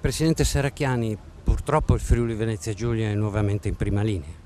Presidente Serracchiani, purtroppo il Friuli Venezia Giulia è nuovamente in prima linea.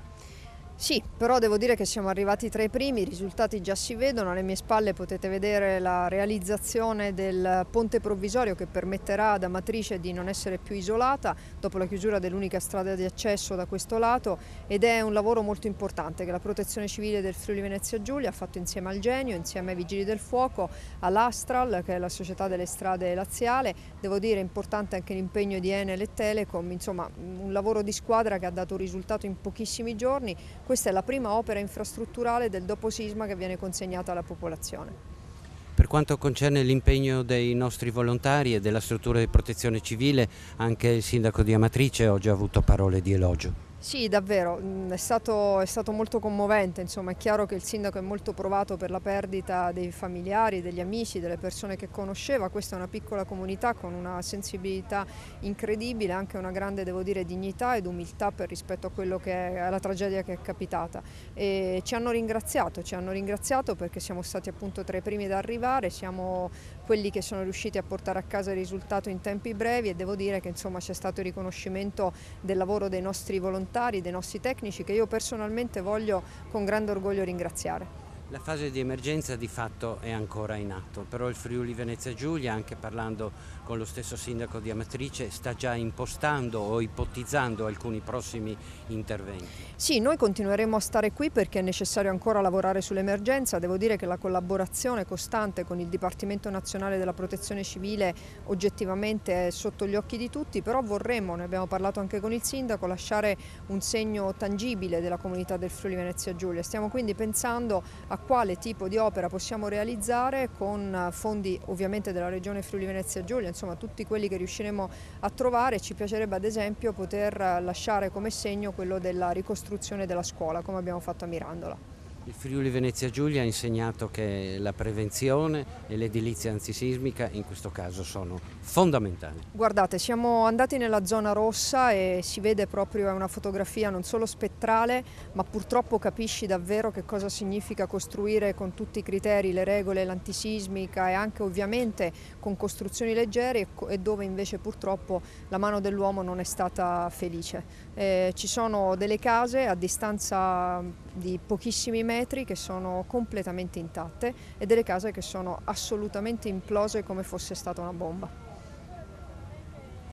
Sì, però devo dire che siamo arrivati tra i primi, i risultati già si vedono, alle mie spalle potete vedere la realizzazione del ponte provvisorio che permetterà ad Amatrice di non essere più isolata dopo la chiusura dell'unica strada di accesso da questo lato, ed è un lavoro molto importante che la Protezione Civile del Friuli Venezia Giulia ha fatto insieme al Genio, insieme ai Vigili del Fuoco, all'Astral, che è la società delle strade laziale. Devo dire importante anche l'impegno di Enel e Telecom, insomma un lavoro di squadra che ha dato un risultato in pochissimi giorni. Questa è la prima opera infrastrutturale del doposisma che viene consegnata alla popolazione. Per quanto concerne l'impegno dei nostri volontari e della struttura di protezione civile, anche il sindaco di Amatrice oggi ha avuto parole di elogio. Sì, davvero, è stato molto commovente, insomma è chiaro che il sindaco è molto provato per la perdita dei familiari, degli amici, delle persone che conosceva. Questa è una piccola comunità con una sensibilità incredibile, anche una grande, devo dire, dignità ed umiltà per rispetto a quello che è, alla tragedia che è capitata. E ci hanno ringraziato perché siamo stati appunto tra i primi ad arrivare, siamo quelli che sono riusciti a portare a casa il risultato in tempi brevi, e devo dire che insomma c'è stato il riconoscimento del lavoro dei nostri volontari, dei nostri tecnici, che io personalmente voglio con grande orgoglio ringraziare. La fase di emergenza di fatto è ancora in atto, però il Friuli Venezia Giulia, anche parlando con lo stesso sindaco di Amatrice, sta già impostando o ipotizzando alcuni prossimi interventi. Sì, noi continueremo a stare qui perché è necessario ancora lavorare sull'emergenza. Devo dire che la collaborazione costante con il Dipartimento Nazionale della Protezione Civile oggettivamente è sotto gli occhi di tutti, però vorremmo, ne abbiamo parlato anche con il sindaco, lasciare un segno tangibile della comunità del Friuli Venezia Giulia. Stiamo quindi pensando a quale tipo di opera possiamo realizzare con fondi ovviamente della Regione Friuli Venezia Giulia, insomma tutti quelli che riusciremo a trovare. Ci piacerebbe ad esempio poter lasciare come segno quello della ricostruzione della scuola, come abbiamo fatto a Mirandola. Il Friuli Venezia Giulia ha insegnato che la prevenzione e l'edilizia antisismica in questo caso sono fondamentali. Guardate, siamo andati nella zona rossa e si vede proprio una fotografia non solo spettrale, ma purtroppo capisci davvero che cosa significa costruire con tutti i criteri, le regole, l'antisismica, e anche ovviamente con costruzioni leggere, e dove invece purtroppo la mano dell'uomo non è stata felice. Ci sono delle case a distanza di pochissimi metri che sono completamente intatte, e delle case che sono assolutamente implose come fosse stata una bomba.